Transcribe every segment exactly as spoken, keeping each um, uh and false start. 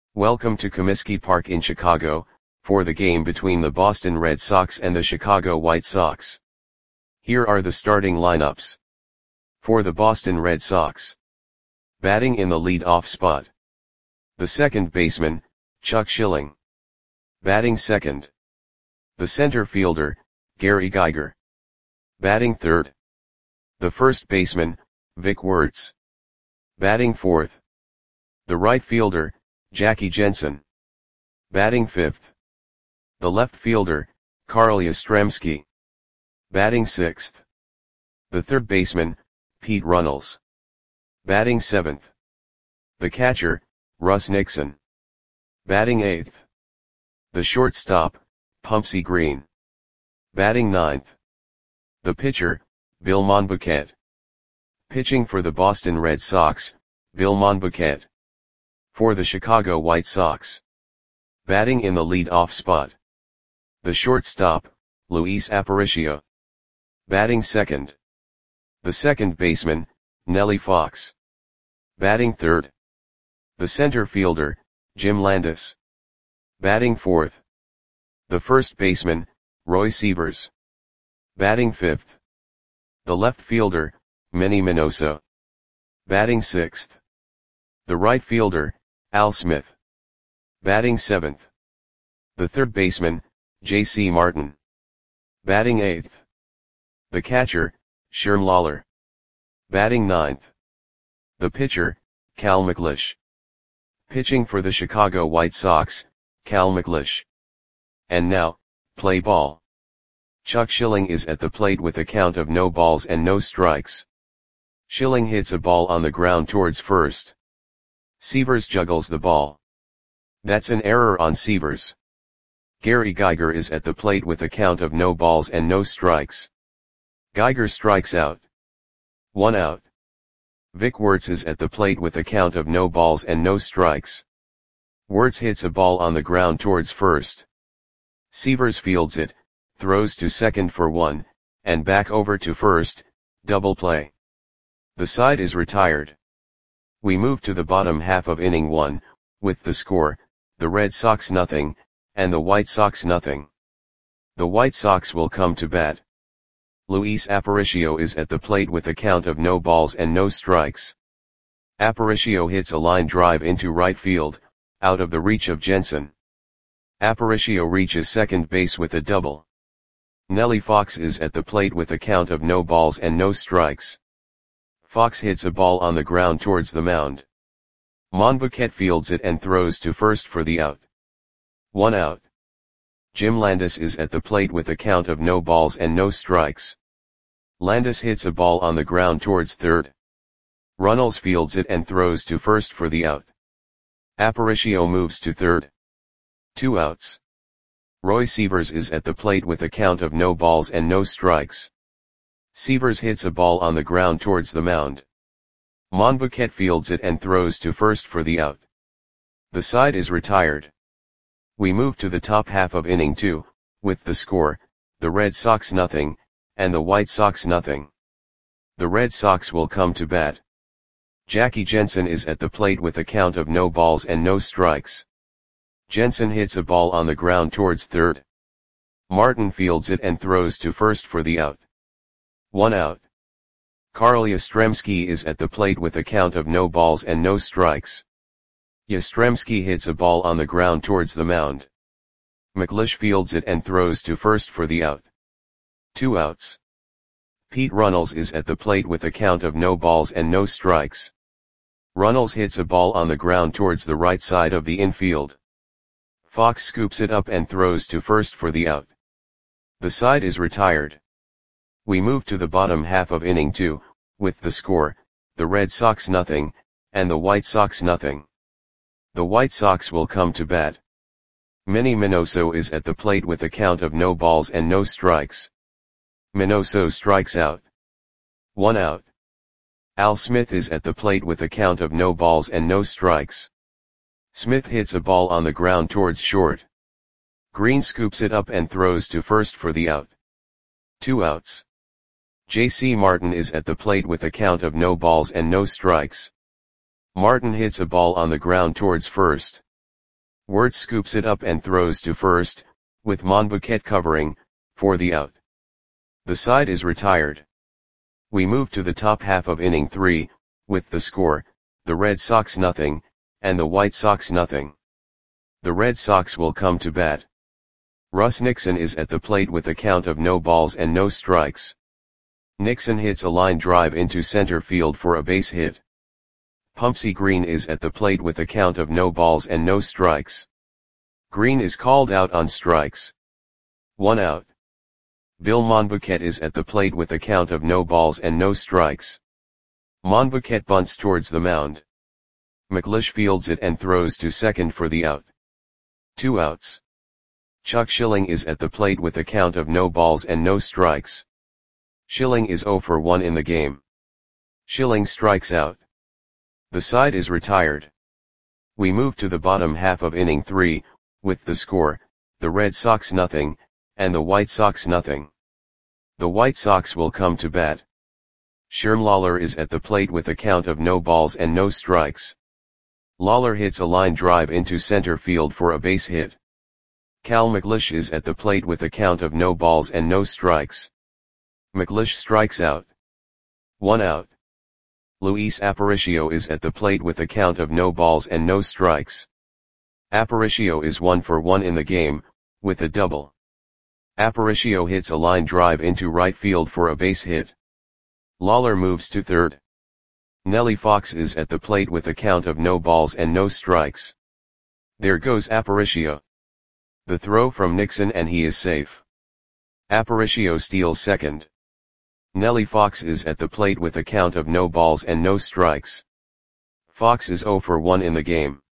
Welcome to Comiskey Park in Chicago, for the game between the Boston Red Sox and the Chicago White Sox. Here are the starting lineups. For the Boston Red Sox. Batting in the lead-off spot. The second baseman, Chuck Schilling. Batting second. The center fielder, Gary Geiger. Batting third. The first baseman, Vic Wertz. Batting fourth. The right fielder, Jackie Jensen. Batting fifth. The left fielder, Carl Yastrzemski. Batting sixth. The third baseman, Pete Runnels. Batting seventh. The catcher, Russ Nixon. Batting eighth. The shortstop, Pumpsie Green. Batting ninth. The pitcher, Bill Monbouquet. Pitching for the Boston Red Sox, Bill Monbouquet. For the Chicago White Sox. Batting in the lead-off spot. The shortstop, Luis Aparicio. Batting second. The second baseman, Nellie Fox. Batting third. The center fielder, Jim Landis. Batting fourth. The first baseman, Roy Sievers. Batting fifth. The left fielder, Manny Minoso. Batting sixth. The right fielder, Al Smith. Batting seventh. The third baseman, J C Martin. Batting eighth. The catcher, Sherm Lawler. Batting ninth. The pitcher, Cal McLeish. Pitching for the Chicago White Sox, Cal McLeish. And now, play ball. Chuck Schilling is at the plate with a count of no balls and no strikes. Schilling hits a ball on the ground towards first. Sievers juggles the ball. That's an error on Sievers. Gary Geiger is at the plate with a count of no balls and no strikes. Geiger strikes out. One out. Vic Wertz is at the plate with a count of no balls and no strikes. Wertz hits a ball on the ground towards first. Sievers fields it, throws to second for one, and back over to first, double play. The side is retired. We move to the bottom half of inning one, with the score, the Red Sox nothing, and the White Sox nothing. The White Sox will come to bat. Luis Aparicio is at the plate with a count of no balls and no strikes. Aparicio hits a line drive into right field, out of the reach of Jensen. Aparicio reaches second base with a double. Nellie Fox is at the plate with a count of no balls and no strikes. Fox hits a ball on the ground towards the mound. Monbouquet fields it and throws to first for the out. One out. Jim Landis is at the plate with a count of no balls and no strikes. Landis hits a ball on the ground towards third. Runnels fields it and throws to first for the out. Aparicio moves to third. Two outs. Roy Sievers is at the plate with a count of no balls and no strikes. Sievers hits a ball on the ground towards the mound. Monbouquet fields it and throws to first for the out. The side is retired. We move to the top half of inning two, with the score, the Red Sox nothing, and the White Sox nothing. The Red Sox will come to bat. Jackie Jensen is at the plate with a count of no balls and no strikes. Jensen hits a ball on the ground towards third. Martin fields it and throws to first for the out. One out. Carl Yastrzemski is at the plate with a count of no balls and no strikes. Yastrzemski hits a ball on the ground towards the mound. McLeish fields it and throws to first for the out. Two outs. Pete Runnels is at the plate with a count of no balls and no strikes. Runnels hits a ball on the ground towards the right side of the infield. Fox scoops it up and throws to first for the out. The side is retired. We move to the bottom half of inning two, with the score, the Red Sox nothing, and the White Sox nothing. The White Sox will come to bat. Manny Minoso is at the plate with a count of no balls and no strikes. Minoso strikes out. One out. Al Smith is at the plate with a count of no balls and no strikes. Smith hits a ball on the ground towards short. Green scoops it up and throws to first for the out. Two outs. J C Martin is at the plate with a count of no balls and no strikes. Martin hits a ball on the ground towards first. Wirtz scoops it up and throws to first, with Monbouquet covering, for the out. The side is retired. We move to the top half of inning three, with the score, the Red Sox nothing, and the White Sox nothing. The Red Sox will come to bat. Russ Nixon is at the plate with a count of no balls and no strikes. Nixon hits a line drive into center field for a base hit. Pumpsie Green is at the plate with a count of no balls and no strikes. Green is called out on strikes. One out. Bill Monbouquet is at the plate with a count of no balls and no strikes. Monbouquet bunts towards the mound. McLeish fields it and throws to second for the out. Two outs. Chuck Schilling is at the plate with a count of no balls and no strikes. Schilling is oh for one in the game. Schilling strikes out. The side is retired. We move to the bottom half of inning three, with the score, the Red Sox nothing, and the White Sox nothing. The White Sox will come to bat. Sherm Lawler is at the plate with a count of no balls and no strikes. Lawler hits a line drive into center field for a base hit. Cal McLeish is at the plate with a count of no balls and no strikes. McLeish strikes out. One out. Luis Aparicio is at the plate with a count of no balls and no strikes. Aparicio is one for one in the game, with a double. Aparicio hits a line drive into right field for a base hit. Lawler moves to third. Nellie Fox is at the plate with a count of no balls and no strikes. There goes Aparicio. The throw from Nixon and he is safe. Aparicio steals second. Nellie Fox is at the plate with a count of no balls and no strikes. Fox is oh for one in the game.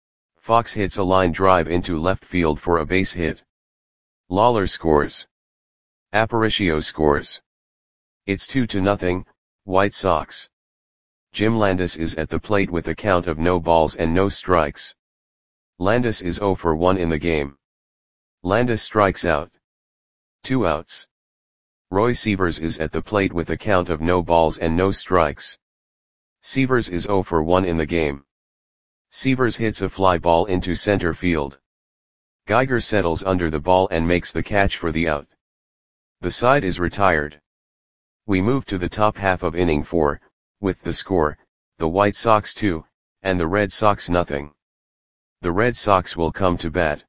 Fox hits a line drive into left field for a base hit. Lawler scores. Aparicio scores. It's two to nothing, White Sox. Jim Landis is at the plate with a count of no balls and no strikes. Landis is oh for one in the game. Landis strikes out. Two outs. Roy Sievers is at the plate with a count of no balls and no strikes. Sievers is oh for one in the game. Sievers hits a fly ball into center field. Geiger settles under the ball and makes the catch for the out. The side is retired. We move to the top half of inning four, with the score, the White Sox two, and the Red Sox nothing. The Red Sox will come to bat.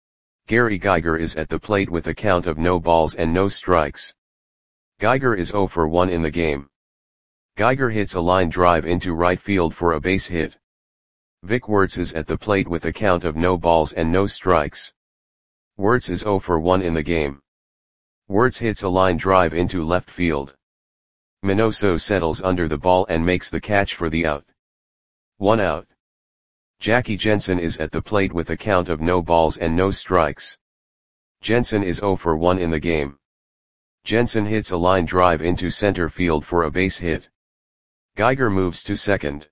Gary Geiger is at the plate with a count of no balls and no strikes. Geiger is oh for one in the game. Geiger hits a line drive into right field for a base hit. Vic Wirtz is at the plate with a count of no balls and no strikes. Wirtz is oh for one in the game. Wirtz hits a line drive into left field. Minoso settles under the ball and makes the catch for the out. One out. Jackie Jensen is at the plate with a count of no balls and no strikes. Jensen is oh for one in the game. Jensen hits a line drive into center field for a base hit. Geiger moves to second.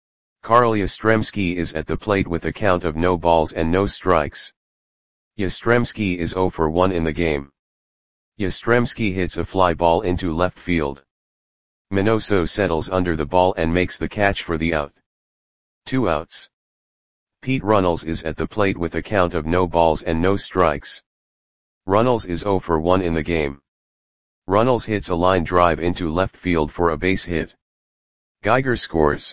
Carl Yastrzemski is at the plate with a count of no balls and no strikes. Yastrzemski is oh for one in the game. Yastrzemski hits a fly ball into left field. Minoso settles under the ball and makes the catch for the out. Two outs. Pete Runnels is at the plate with a count of no balls and no strikes. Runnels is oh for one in the game. Runnels hits a line drive into left field for a base hit. Geiger scores.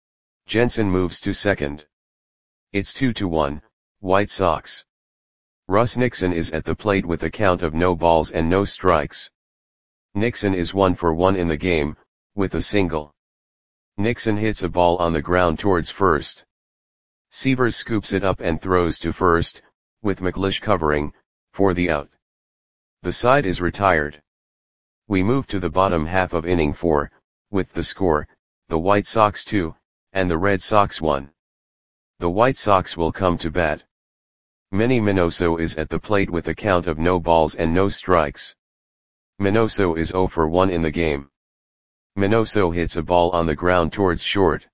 Jensen moves to second. It's two to one, White Sox. Russ Nixon is at the plate with a count of no balls and no strikes. Nixon is one for one in the game, with a single. Nixon hits a ball on the ground towards first. Sievers scoops it up and throws to first, with McLeish covering, for the out. The side is retired. We move to the bottom half of inning four, with the score, the White Sox two, and the Red Sox one. The White Sox will come to bat. Manny Minoso is at the plate with a count of no balls and no strikes. Minoso is oh for one in the game. Minoso hits a ball on the ground towards short.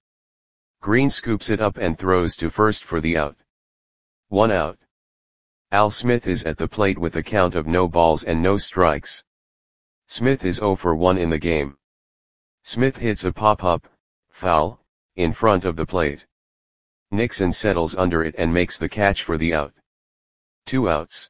Green scoops it up and throws to first for the out. One out. Al Smith is at the plate with a count of no balls and no strikes. Smith is oh for one in the game. Smith hits a pop-up, foul, in front of the plate. Nixon settles under it and makes the catch for the out. Two outs.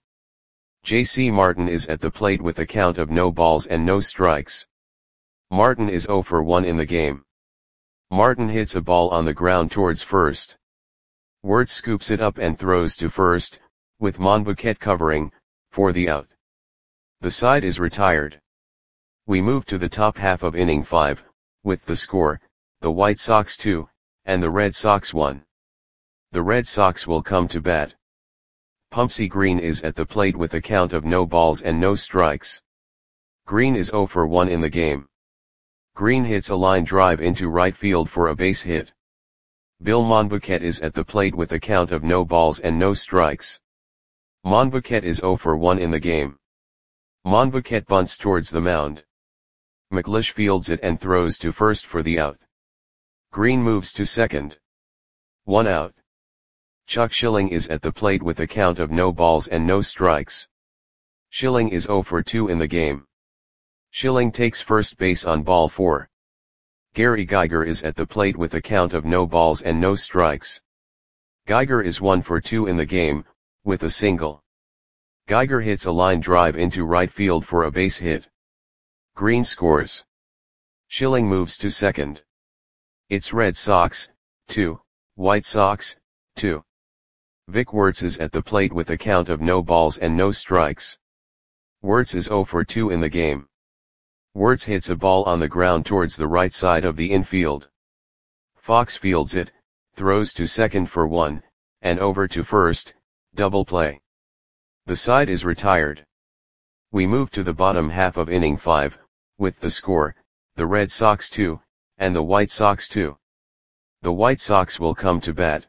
J C Martin is at the plate with a count of no balls and no strikes. Martin is zero for one in the game. Martin hits a ball on the ground towards first. Wirtz scoops it up and throws to first, with Monbouquet covering, for the out. The side is retired. We move to the top half of inning five, with the score, the White Sox two, and the Red Sox one. The Red Sox will come to bat. Pumpsie Green is at the plate with a count of no balls and no strikes. Green is zero for one in the game. Green hits a line drive into right field for a base hit. Bill Monbouquet is at the plate with a count of no balls and no strikes. Monbouquet is zero for one in the game. Monbouquet bunts towards the mound. McLeish fields it and throws to first for the out. Green moves to second. One out. Chuck Schilling is at the plate with a count of no balls and no strikes. Schilling is zero for two in the game. Schilling takes first base on ball four. Gary Geiger is at the plate with a count of no balls and no strikes. Geiger is one for two in the game, with a single. Geiger hits a line drive into right field for a base hit. Green scores. Schilling moves to second. It's Red Sox, two, White Sox, two. Vic Wirtz is at the plate with a count of no balls and no strikes. Wirtz is zero for two in the game. Wirtz hits a ball on the ground towards the right side of the infield. Fox fields it, throws to second for one, and over to first, double play. The side is retired. We move to the bottom half of inning five, with the score, the Red Sox two, and the White Sox two. The White Sox will come to bat.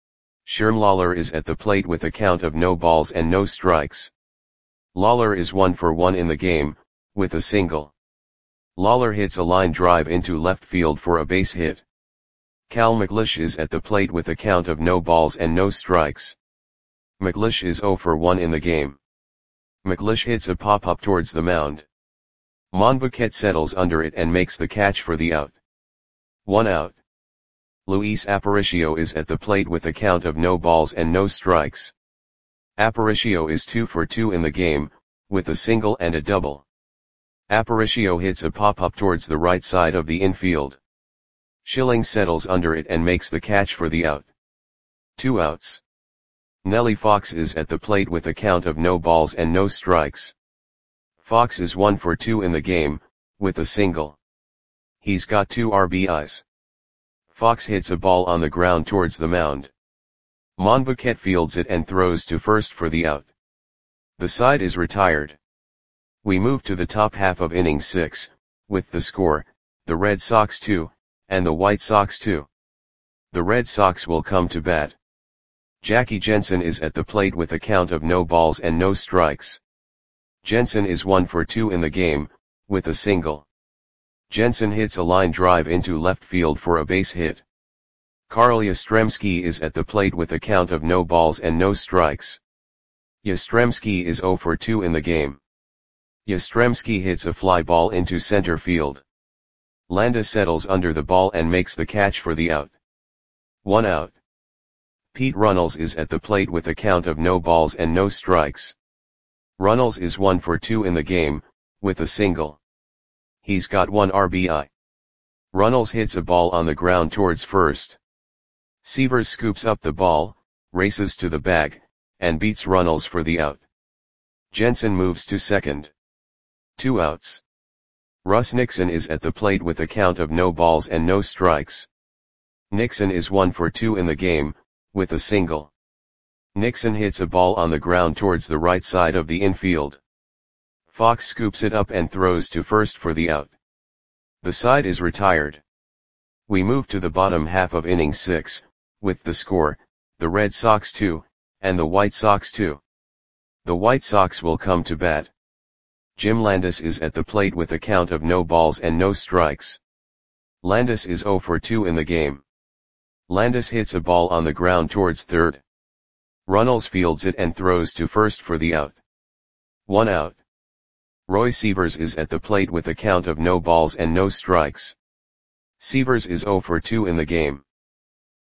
Sherm Lawler is at the plate with a count of no balls and no strikes. Lawler is one for one in the game, with a single. Lawler hits a line drive into left field for a base hit. Cal McLeish is at the plate with a count of no balls and no strikes. McLeish is zero for one in the game. McLeish hits a pop-up towards the mound. Monbouquet settles under it and makes the catch for the out. One out. Luis Aparicio is at the plate with a count of no balls and no strikes. Aparicio is two for two in the game, with a single and a double. Aparicio hits a pop-up towards the right side of the infield. Schilling settles under it and makes the catch for the out. Two outs. Nellie Fox is at the plate with a count of no balls and no strikes. Fox is one for two in the game, with a single. He's got two R B Is. Fox hits a ball on the ground towards the mound. Monbouquet fields it and throws to first for the out. The side is retired. We move to the top half of inning six, with the score, the Red Sox two, and the White Sox two. The Red Sox will come to bat. Jackie Jensen is at the plate with a count of no balls and no strikes. Jensen is one for two in the game, with a single. Jensen hits a line drive into left field for a base hit. Carl Yastrzemski is at the plate with a count of no balls and no strikes. Yastrzemski is zero for two in the game. Yastrzemski hits a fly ball into center field. Landa settles under the ball and makes the catch for the out. One out. Pete Runnels is at the plate with a count of no balls and no strikes. Runnels is one for two in the game, with a single. He's got one R B I. Runnels hits a ball on the ground towards first. Sievers scoops up the ball, races to the bag, and beats Runnels for the out. Jensen moves to second. Two outs. Russ Nixon is at the plate with a count of no balls and no strikes. Nixon is one for two in the game, with a single. Nixon hits a ball on the ground towards the right side of the infield. Fox scoops it up and throws to first for the out. The side is retired. We move to the bottom half of inning six, with the score, the Red Sox two, and the White Sox two. The White Sox will come to bat. Jim Landis is at the plate with a count of no balls and no strikes. Landis is zero for two in the game. Landis hits a ball on the ground towards third. Runnels fields it and throws to first for the out. One out. Roy Sievers is at the plate with a count of no balls and no strikes. Sievers is zero for two in the game.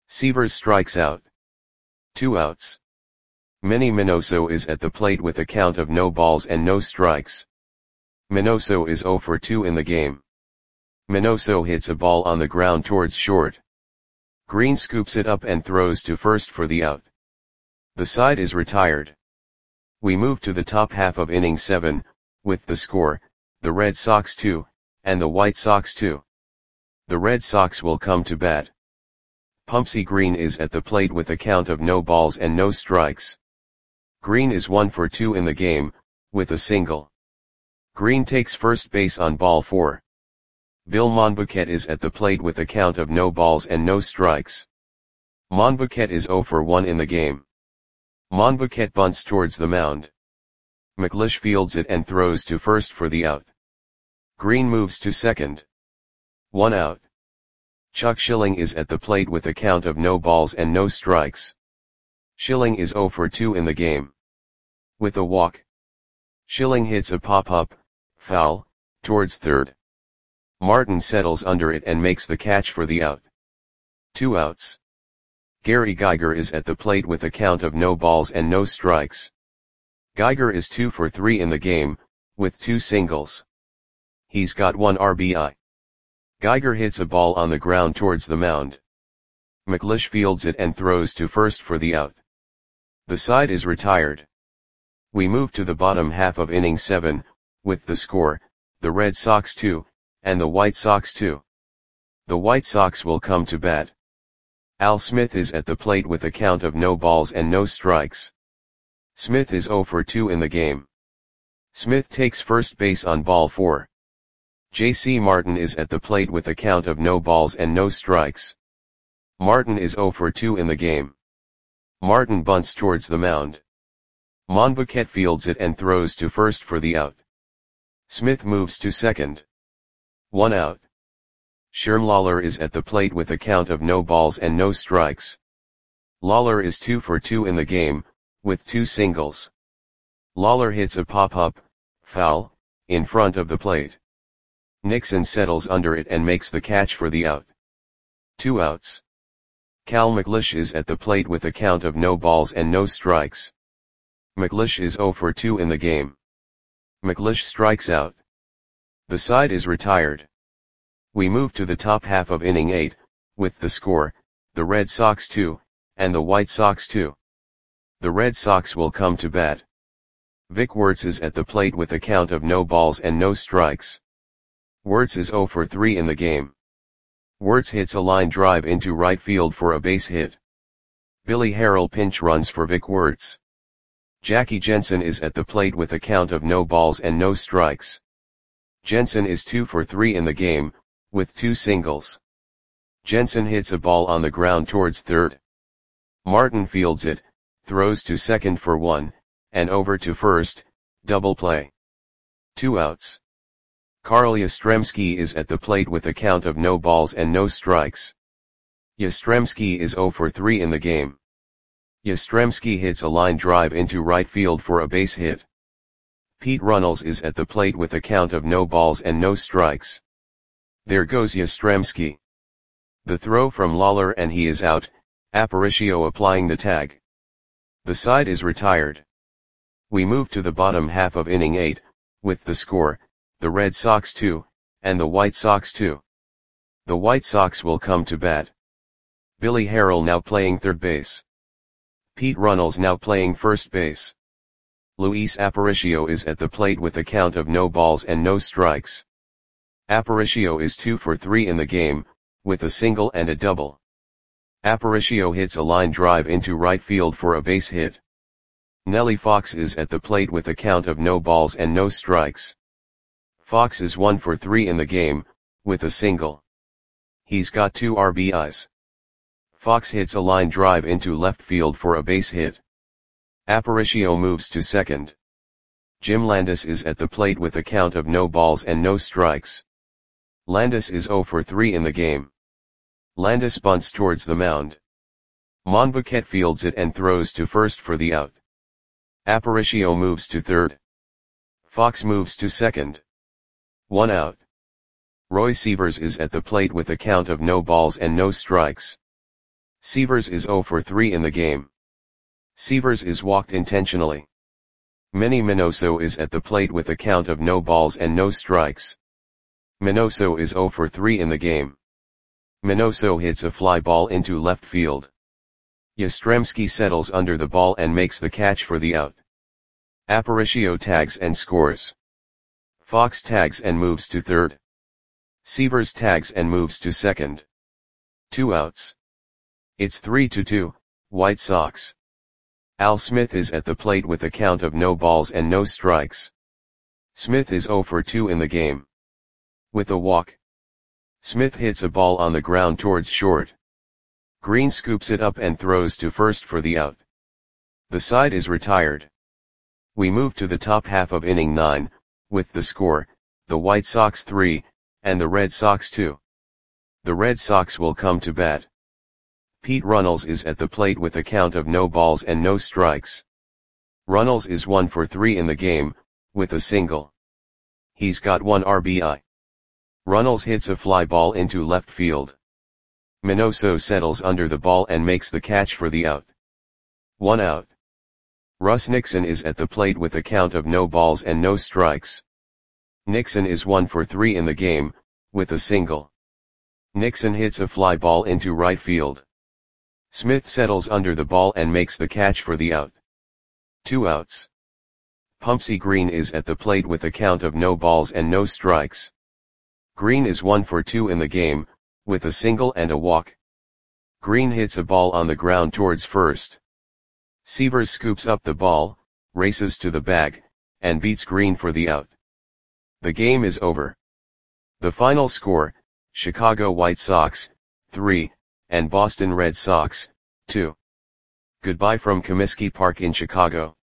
Sievers strikes out. Two outs. Manny Minoso is at the plate with a count of no balls and no strikes. Minoso is oh for two in the game. Minoso hits a ball on the ground towards short. Green scoops it up and throws to first for the out. The side is retired. We move to the top half of inning seven, with the score, the Red Sox two, and the White Sox two. The Red Sox will come to bat. Pumpsie Green is at the plate with a count of no balls and no strikes. Green is one for two in the game, with a single. Green takes first base on ball four. Bill Monbuquet is at the plate with a count of no balls and no strikes. Monbuquet is oh for one in the game. Monbuquet bunts towards the mound. McLeish fields it and throws to first for the out. Green moves to second. One out. Chuck Schilling is at the plate with a count of no balls and no strikes. Schilling is oh for two in the game. With a walk. Schilling hits a pop-up, foul, towards third. Martin settles under it and makes the catch for the out. Two outs. Gary Geiger is at the plate with a count of no balls and no strikes. Geiger is two for three in the game, with two singles. He's got one R B I. Geiger hits a ball on the ground towards the mound. McLeish fields it and throws to first for the out. The side is retired. We move to the bottom half of inning seven, with the score, the Red Sox two, and the White Sox two. The White Sox will come to bat. Al Smith is at the plate with a count of no balls and no strikes. Smith is oh for two in the game. Smith takes first base on ball four. J C Martin is at the plate with a count of no balls and no strikes. Martin is oh for two in the game. Martin bunts towards the mound. Monbuquet fields it and throws to first for the out. Smith moves to second. One out. Sherm Lawler is at the plate with a count of no balls and no strikes. Lawler is two for two in the game, with two singles. Lawler hits a pop-up, foul, in front of the plate. Nixon settles under it and makes the catch for the out. Two outs. Cal McLeish is at the plate with a count of no balls and no strikes. McLeish is oh for two in the game. McLeish strikes out. The side is retired. We move to the top half of inning eight, with the score, the Red Sox two, and the White Sox two. The Red Sox will come to bat. Vic Wertz is at the plate with a count of no balls and no strikes. Wertz is oh for three in the game. Wertz hits a line drive into right field for a base hit. Billy Harrell pinch runs for Vic Wertz. Jackie Jensen is at the plate with a count of no balls and no strikes. Jensen is two for three in the game, with two singles. Jensen hits a ball on the ground towards third. Martin fields it, throws to second for one, and over to first, double play. Two outs. Carl Yastrzemski is at the plate with a count of no balls and no strikes. Yastrzemski is oh for three in the game. Yastrzemski hits a line drive into right field for a base hit. Pete Runnels is at the plate with a count of no balls and no strikes. There goes Yastrzemski. The throw from Lawler and he is out, Aparicio applying the tag. The side is retired. We move to the bottom half of inning eight, with the score, the Red Sox two, and the White Sox two. The White Sox will come to bat. Billy Harrell now playing third base. Pete Runnels now playing first base. Luis Aparicio is at the plate with a count of no balls and no strikes. Aparicio is two for three in the game, with a single and a double. Aparicio hits a line drive into right field for a base hit. Nellie Fox is at the plate with a count of no balls and no strikes. Fox is one for three in the game, with a single. He's got two R B Is. Fox hits a line drive into left field for a base hit. Aparicio moves to second. Jim Landis is at the plate with a count of no balls and no strikes. Landis is oh for three in the game. Landis bunts towards the mound. Monbuquet fields it and throws to first for the out. Aparicio moves to third. Fox moves to second. One out. Roy Sievers is at the plate with a count of no balls and no strikes. Sievers is zero for three in the game. Sievers is walked intentionally. Manny Minoso is at the plate with a count of no balls and no strikes. Minoso is zero for three in the game. Minoso hits a fly ball into left field. Yastrzemski settles under the ball and makes the catch for the out. Aparicio tags and scores. Fox tags and moves to third. Sievers tags and moves to second. Two outs. It's three to two, White Sox. Al Smith is at the plate with a count of no balls and no strikes. Smith is zero for two in the game. With a walk. Smith hits a ball on the ground towards short. Green scoops it up and throws to first for the out. The side is retired. We move to the top half of inning nine, with the score, the White Sox three, and the Red Sox two. The Red Sox will come to bat. Pete Runnels is at the plate with a count of no balls and no strikes. Runnels is one for three in the game, with a single. He's got one R B I. Runnels hits a fly ball into left field. Minoso settles under the ball and makes the catch for the out. One out. Russ Nixon is at the plate with a count of no balls and no strikes. Nixon is one for three in the game, with a single. Nixon hits a fly ball into right field. Smith settles under the ball and makes the catch for the out. Two outs. Pumpsie Green is at the plate with a count of no balls and no strikes. Green is one for two in the game, with a single and a walk. Green hits a ball on the ground towards first. Sievers scoops up the ball, races to the bag, and beats Green for the out. The game is over. The final score, Chicago White Sox, three, and Boston Red Sox, two. Goodbye from Comiskey Park in Chicago.